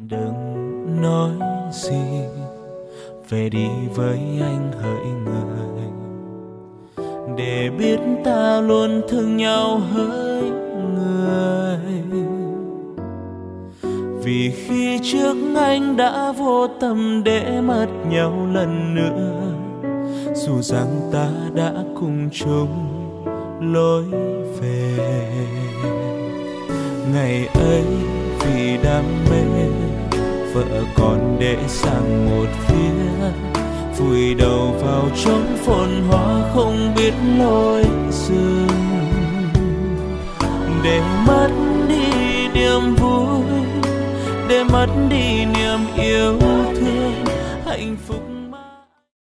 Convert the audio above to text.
Đừng nói gì, về đi với anh hỡi người, để biết ta luôn thương nhau hỡi người. Vì khi trước anh đã vô tâm để mất nhau lần nữa, dù rằng ta đã cùng chung lối về. Ngày ấy vì đam mê, vợ con để sang một phía, vùi đầu vào chốn phồn hoa không biết lối dừng. Để mất đi niềm vui, để mất đi niềm yêu thương, hạnh phúc